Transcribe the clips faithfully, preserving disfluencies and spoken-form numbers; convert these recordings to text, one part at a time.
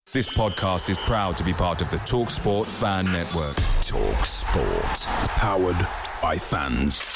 This podcast is proud to be part of the TalkSport Fan Network. TalkSport. Powered by fans.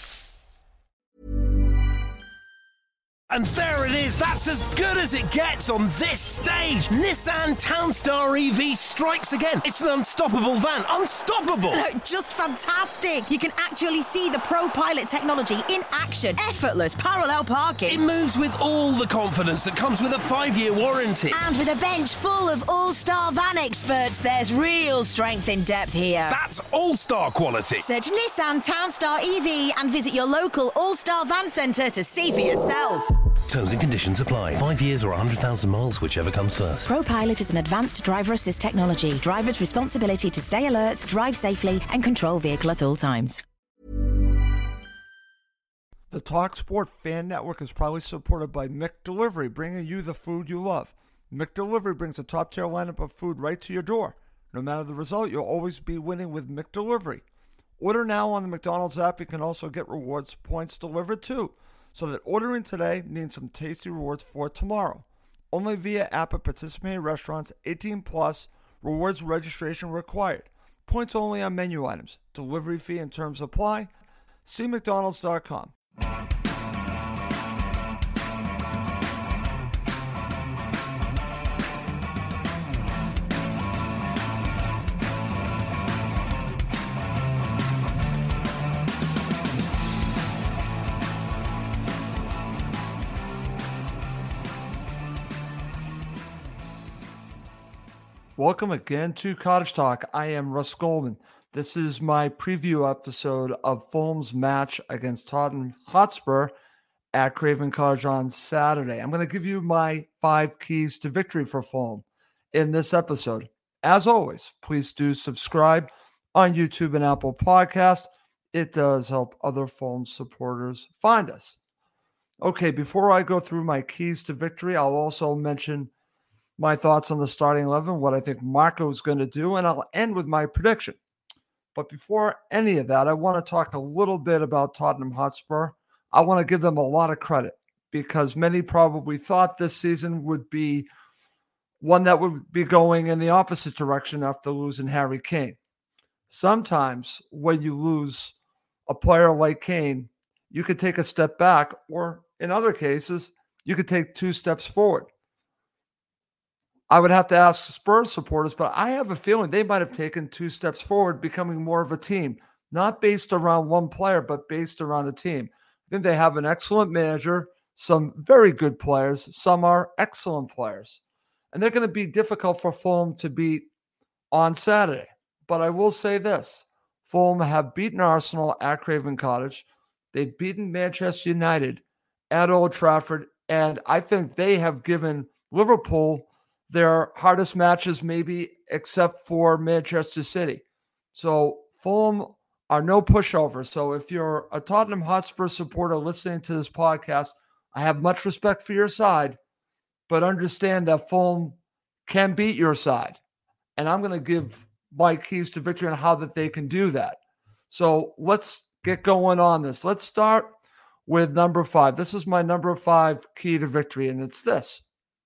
And there it is, that's as good as it gets on this stage. Nissan Townstar E V strikes again. It's an unstoppable van, unstoppable. Look, just fantastic. You can actually see the Pro Pilot technology in action. Effortless parallel parking. It moves with all the confidence that comes with a five-year warranty. And with a bench full of all-star van experts, there's real strength in depth here. That's all-star quality. Search Nissan Townstar E V and visit your local all-star van centre to see for yourself. Terms and conditions apply. Five years or one hundred thousand miles, whichever comes first. ProPilot is an advanced driver assist technology. Driver's responsibility to stay alert, drive safely, and control vehicle at all times. The TalkSport Fan Network is proudly supported by McDelivery, bringing you the food you love. McDelivery brings a top-tier lineup of food right to your door. No matter the result, you'll always be winning with McDelivery. Order now on the McDonald's app. You can also get rewards points delivered too, so that ordering today means some tasty rewards for tomorrow. Only via app at participating restaurants, eighteen plus, rewards registration required. Points only on menu items. Delivery fee and terms apply. See mcdonalds dot com. Welcome again to Cottage Talk. I am Russ Goldman. This is my preview episode of Fulham's match against Tottenham Hotspur at Craven Cottage on Saturday. I'm going to give you my five keys to victory for Fulham in this episode. As always, please do subscribe on YouTube and Apple Podcasts. It does help other Fulham supporters find us. Okay, before I go through my keys to victory, I'll also mention my thoughts on the starting eleven, what I think Marco is going to do, and I'll end with my prediction. But before any of that, I want to talk a little bit about Tottenham Hotspur. I want to give them a lot of credit because many probably thought this season would be one that would be going in the opposite direction after losing Harry Kane. Sometimes when you lose a player like Kane, you could take a step back, or in other cases, you could take two steps forward. I would have to ask Spurs supporters, but I have a feeling they might have taken two steps forward, becoming more of a team, not based around one player, but based around a team. I think they have an excellent manager, some very good players, some are excellent players, and they're going to be difficult for Fulham to beat on Saturday. But I will say this, Fulham have beaten Arsenal at Craven Cottage. They've beaten Manchester United at Old Trafford, and I think they have given Liverpool their hardest matches, maybe except for Manchester City. So Fulham are no pushover. So if you're a Tottenham Hotspur supporter listening to this podcast, I have much respect for your side, but understand that Fulham can beat your side. And I'm going to give my keys to victory on how that they can do that. So let's get going on this. Let's start with number five. This is my number five key to victory, and it's this.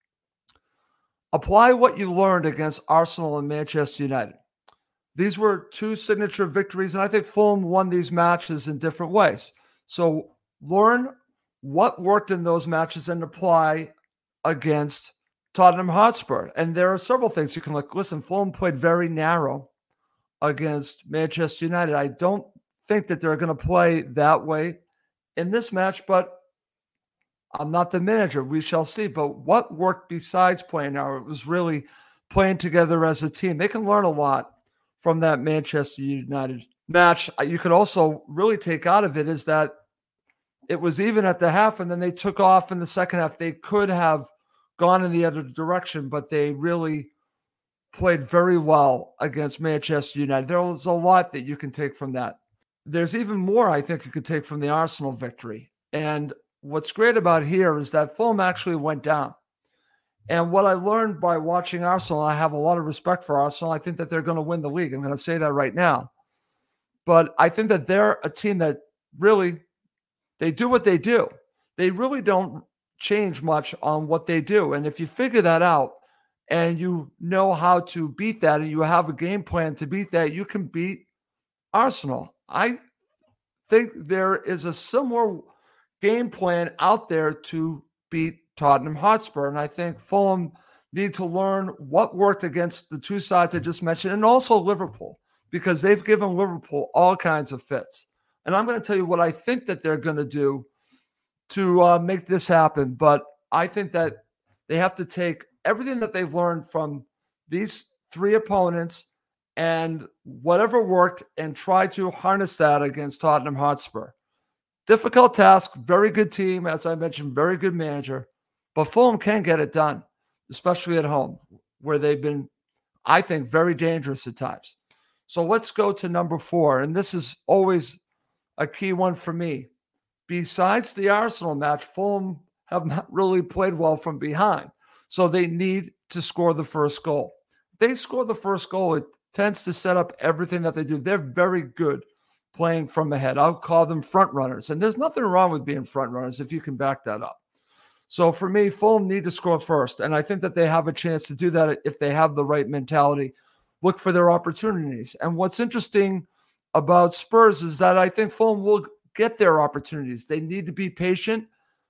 Apply what you learned against Arsenal and Manchester United. These were two signature victories, and I think Fulham won these matches in different ways. So learn what worked in those matches and apply against Tottenham Hotspur. And there are several things you can look. Listen, Fulham played very narrow against Manchester United. I don't think that they're going to play that way in this match, but I'm not the manager. We shall see. But what worked besides playing now? It was really playing together as a team. They can learn a lot from that Manchester United match. You could also really take out of it is that it was even at the half, and then they took off in the second half. They could have gone in the other direction, but they really played very well against Manchester United. There's a lot that you can take from that. There's even more I think you could take from the Arsenal victory. And what's great about here is that Fulham actually went down. And what I learned by watching Arsenal, I have a lot of respect for Arsenal. I think that they're going to win the league. I'm going to say that right now. But I think that they're a team that really, they do what they do. They really don't change much on what they do. And if you figure that out and you know how to beat that, and you have a game plan to beat that, you can beat Arsenal. I think there is a similar game plan out there to beat Tottenham Hotspur, and I think Fulham need to learn what worked against the two sides I just mentioned, and also Liverpool, because they've given Liverpool all kinds of fits. And I'm going to tell you what I think that they're going to do to uh, make this happen. But I think that they have to take everything that they've learned from these three opponents and whatever worked and try to harness that against Tottenham Hotspur. Difficult task, very good team, as I mentioned, very good manager. But Fulham can get it done, especially at home, where they've been, I think, very dangerous at times. So let's go to number four. And this is always a key one for me. Besides the Arsenal match, Fulham have not really played well from behind. So they need to score the first goal. They score the first goal, it tends to set up everything that they do. They're very good playing from ahead. I'll call them front runners. And there's nothing wrong with being front runners if you can back that up. So for me, Fulham need to score first. And I think that they have a chance to do that if they have the right mentality. Look for their opportunities. And what's interesting about Spurs is that I think Fulham will get their opportunities. They need to be patient,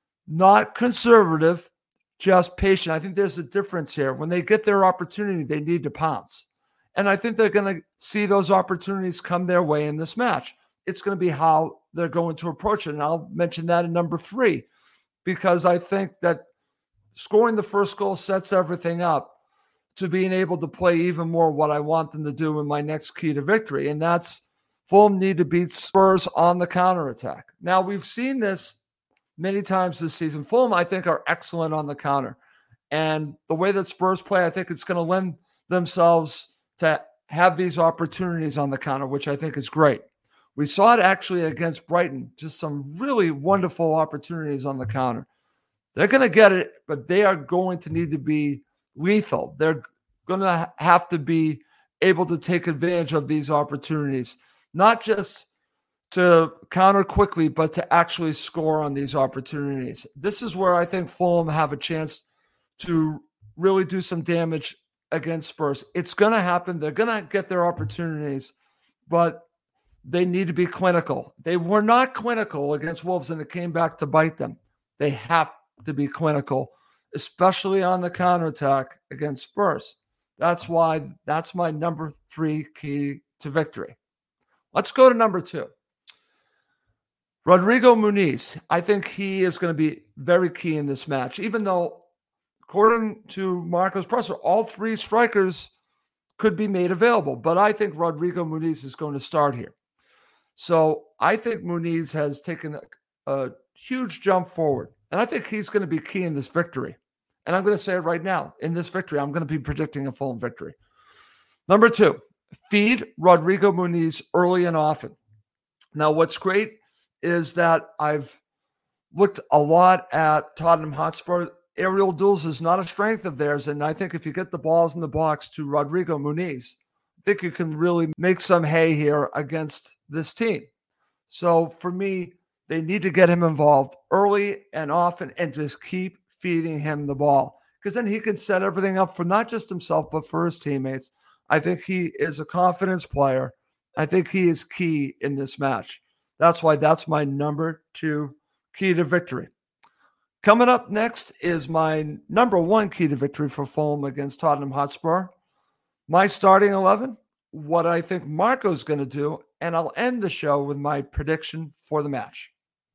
not conservative, just patient. I think there's a difference here. When they get their opportunity, they need to pounce. And I think they're going to see those opportunities come their way in this match. It's going to be how they're going to approach it. And I'll mention that in number three, because I think that scoring the first goal sets everything up to being able to play even more what I want them to do in my next key to victory. And that's Fulham need to beat Spurs on the counterattack. Now, we've seen this many times this season. Fulham, I think, are excellent on the counter. And the way that Spurs play, I think it's going to lend themselves to have these opportunities on the counter, which I think is great. We saw it actually against Brighton, just some really wonderful opportunities on the counter. They're going to get it, but they are going to need to be lethal. They're going to have to be able to take advantage of these opportunities, not just to counter quickly, but to actually score on these opportunities. This is where I think Fulham have a chance to really do some damage against Spurs. It's going to happen. They're going to get their opportunities, but they need to be clinical. They were not clinical against Wolves, and it came back to bite them. They have to be clinical, especially on the counterattack against Spurs. That's why that's my number three key to victory. Let's go to number two. Rodrigo Muniz. I think he is going to be very key in this match, even though, according to Marcos Presser, all three strikers could be made available. But I think Rodrigo Muniz is going to start here. So I think Muniz has taken a, a huge jump forward. And I think he's going to be key in this victory. And I'm going to say it right now. In this victory, I'm going to be predicting a Fulham victory. Number two, feed Rodrigo Muniz early and often. Now, what's great is that I've looked a lot at Tottenham Hotspur. Aerial duels is not a strength of theirs. And I think if you get the balls in the box to Rodrigo Muniz, I think you can really make some hay here against this team. So for me, they need to get him involved early and often and just keep feeding him the ball, because then he can set everything up for not just himself, but for his teammates. I think he is a confidence player. I think he is key in this match. That's why that's my number two key to victory. Coming up next is my number one key to victory for Fulham against Tottenham Hotspur. My starting eleven, what I think Marco's going to do, and I'll end the show with my prediction for the match.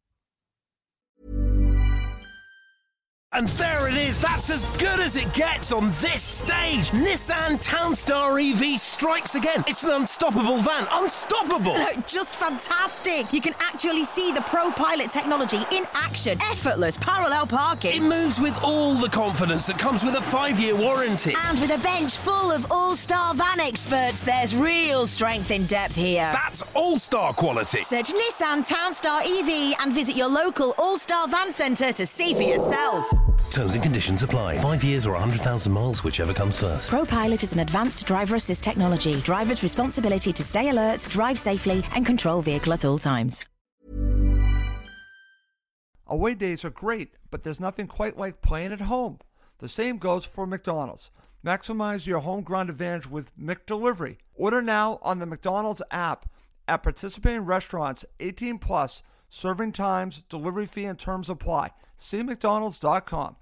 And there it is, that's as good as it gets on this stage. Nissan Townstar E V strikes again. It's an unstoppable van, unstoppable. Look, just fantastic. You can actually see the ProPilot technology in action. Effortless parallel parking. It moves with all the confidence that comes with a five-year warranty. And with a bench full of all-star van experts, there's real strength in depth here. That's all-star quality. Search Nissan Townstar E V and visit your local all-star van centre to see for yourself. Terms and conditions apply. Five years or one hundred thousand miles, whichever comes first. ProPilot is an advanced driver assist technology. Driver's responsibility to stay alert, drive safely, and control vehicle at all times. Away days are great, but there's nothing quite like playing at home. The same goes for McDonald's. Maximize your home ground advantage with McDelivery. Order now on the McDonald's app at participating restaurants. eighteen plus, serving times, delivery fee, and terms apply. See mcdonalds dot com.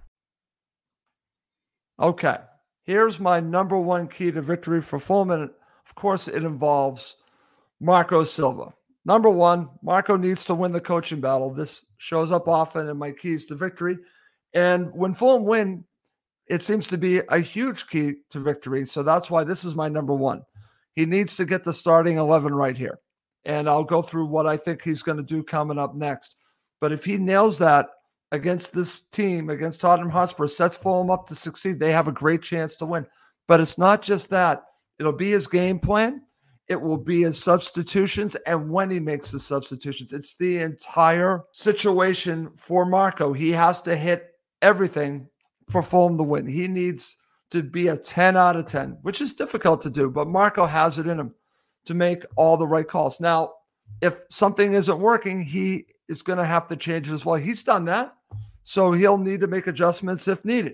Okay, here's my number one key to victory for Fulham. Of course, it involves Marco Silva. Number one, Marco needs to win the coaching battle. This shows up often in my keys to victory. And when Fulham win, it seems to be a huge key to victory. So that's why this is my number one. He needs to get the starting eleven right here. And I'll go through what I think he's going to do coming up next. But if he nails that against this team, against Tottenham Hotspur, sets Fulham up to succeed, they have a great chance to win. But it's not just that. It'll be his game plan. It will be his substitutions. And when he makes the substitutions, it's the entire situation for Marco. He has to hit everything for Fulham to win. He needs to be a ten out of ten, which is difficult to do, but Marco has it in him to make all the right calls. Now, if something isn't working, he is going to have to change it as well. He's done that, so he'll need to make adjustments if needed.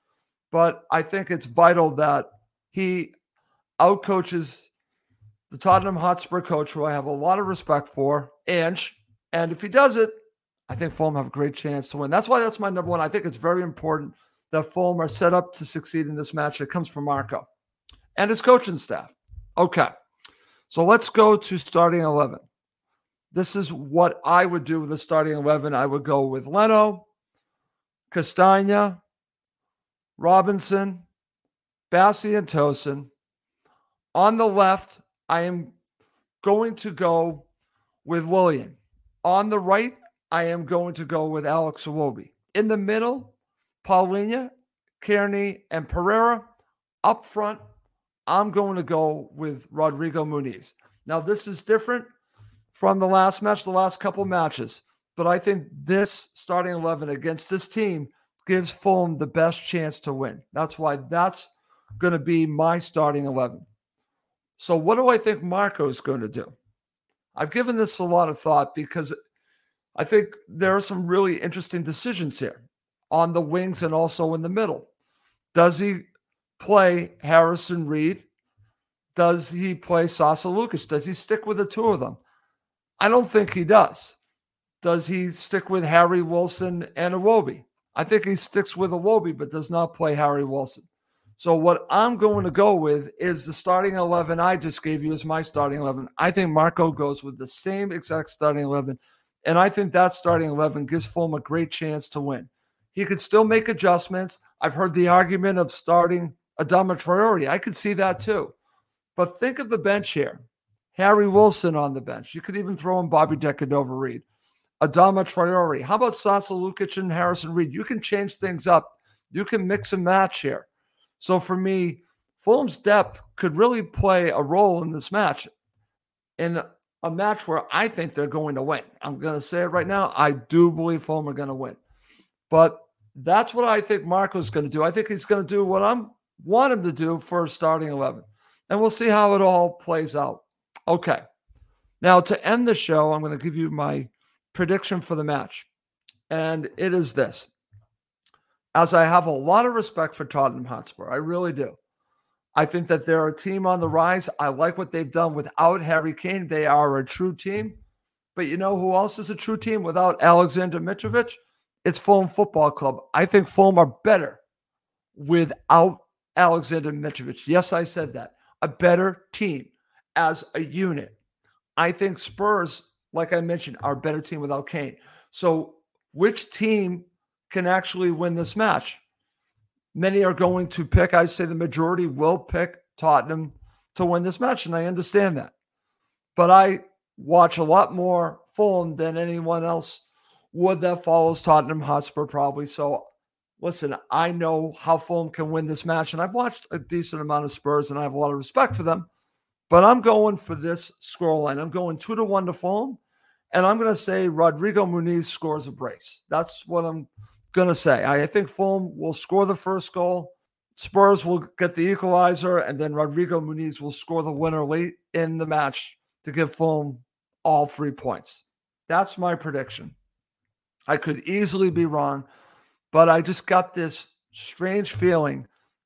But I think it's vital that he outcoaches the Tottenham Hotspur coach, who I have a lot of respect for, Ange, and if he does it, I think Fulham have a great chance to win. That's why that's my number one. I think it's very important that Fulham are set up to succeed in this match. It comes from Marco and his coaching staff. Okay, so let's go to starting eleven. This is what I would do with the starting eleven. I would go with Leno, Castagna, Robinson, Bassi, and Tosin. On the left, I am going to go with Willian. On the right, I am going to go with Alex Iwobi. In the middle, Paulinho, Kearney, and Pereira. Up front, I'm going to go with Rodrigo Muniz. Now, this is different from the last match, the last couple matches, but I think this starting eleven against this team gives Fulham the best chance to win. That's why that's going to be my starting eleven. So what do I think Marco is going to do? I've given this a lot of thought because I think there are some really interesting decisions here on the wings and also in the middle. Does he play Harrison Reed? Does he play Sasa Lukic? Does he stick with the two of them? I don't think he does. Does he stick with Harry Wilson and Iwobi? I think he sticks with Iwobi, but does not play Harry Wilson. So what I'm going to go with is the starting eleven I just gave you as my starting eleven. I think Marco goes with the same exact starting eleven, and I think that starting eleven gives Fulham a great chance to win. He could still make adjustments. I've heard the argument of starting Adama Traore. I could see that too. But think of the bench here. Harry Wilson on the bench. You could even throw in Bobby Decordova-Reid. Adama Traore. How about Sasa Lukic and Harrison Reed? You can change things up. You can mix and match here. So for me, Fulham's depth could really play a role in this match, in a match where I think they're going to win. I'm going to say it right now. I do believe Fulham are going to win. But that's what I think Marco's going to do. I think he's going to do what I want him to do for starting eleven. And we'll see how it all plays out. Okay. Now, to end the show, I'm going to give you my prediction for the match. And it is this. As I have a lot of respect for Tottenham Hotspur, I really do. I think that they're a team on the rise. I like what they've done without Harry Kane. They are a true team. But you know who else is a true team without Alexander Mitrovic? It's Fulham Football Club. I think Fulham are better without Alexander Mitrovic. Yes, I said that. A better team as a unit. I think Spurs, like I mentioned, are a better team without Kane. So which team can actually win this match? Many are going to pick, I'd say the majority will pick Tottenham to win this match, and I understand that. But I watch a lot more Fulham than anyone else would that follows Tottenham Hotspur probably. So listen, I know how Fulham can win this match, and I've watched a decent amount of Spurs, and I have a lot of respect for them. But I'm going for this scoreline. I'm going two to one to Fulham, and I'm going to say Rodrigo Muniz scores a brace. That's what I'm going to say. I think Fulham will score the first goal. Spurs will get the equalizer, and then Rodrigo Muniz will score the winner late in the match to give Fulham all three points. That's my prediction. I could easily be wrong, but I just got this strange feeling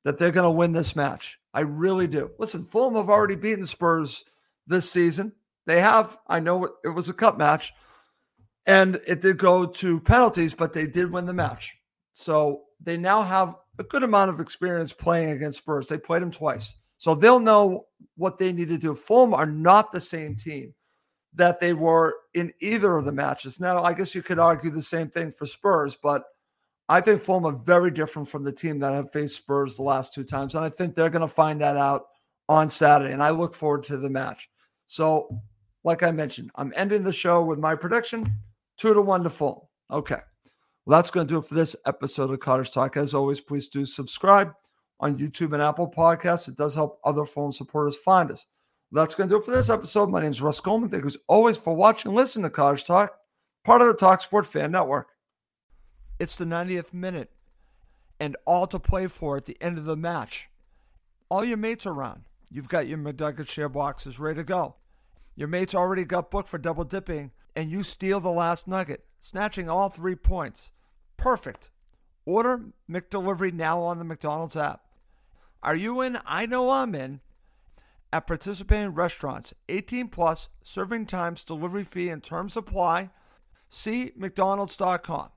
that they're going to win this match. I really do. Listen, Fulham have already beaten Spurs this season. They have. I know it, it was a cup match, and it did go to penalties, but they did win the match. So they now have a good amount of experience playing against Spurs. They played them twice. So they'll know what they need to do. Fulham are not the same team that they were in either of the matches. Now, I guess you could argue the same thing for Spurs, but I think Fulham are very different from the team that have faced Spurs the last two times. And I think they're going to find that out on Saturday. And I look forward to the match. So, like I mentioned, I'm ending the show with my prediction, two to one to Fulham. Okay. Well, that's going to do it for this episode of Cottage Talk. As always, please do subscribe on YouTube and Apple Podcasts. It does help other Fulham supporters find us. Well, that's going to do it for this episode. My name is Russ Goldman. Thank you as always for watching and listening to Cottage Talk, part of the TalkSport Fan Network. It's the ninetieth minute, and all to play for at the end of the match. All your mates are around. You've got your McNugget share boxes ready to go. Your mates already got booked for double dipping, and you steal the last nugget, snatching all three points. Perfect. Order McDelivery now on the McDonald's app. Are you in? I know I'm in. At participating restaurants, eighteen plus, serving times, delivery fee, and terms apply. See mcdonalds dot com.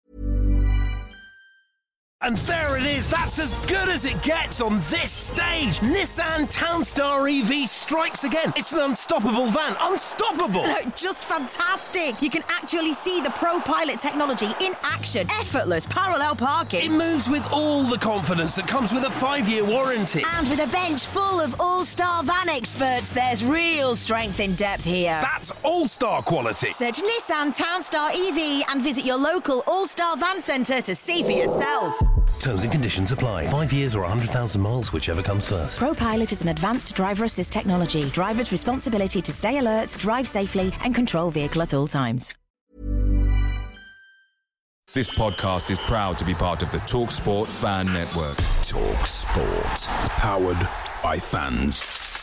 And there it is, that's as good as it gets on this stage. Nissan Townstar E V strikes again. It's an unstoppable van, unstoppable. Look, just fantastic. You can actually see the ProPilot technology in action. Effortless parallel parking. It moves with all the confidence that comes with a five-year warranty. And with a bench full of all-star van experts, there's real strength in depth here. That's all-star quality. Search Nissan Townstar E V and visit your local all-star van centre to see for yourself. Terms and conditions apply. Five years or one hundred thousand miles, whichever comes first. ProPilot is an advanced driver assist technology. Driver's responsibility to stay alert, drive safely, and control vehicle at all times. This podcast is proud to be part of the TalkSport Fan Network. TalkSport. Powered by fans.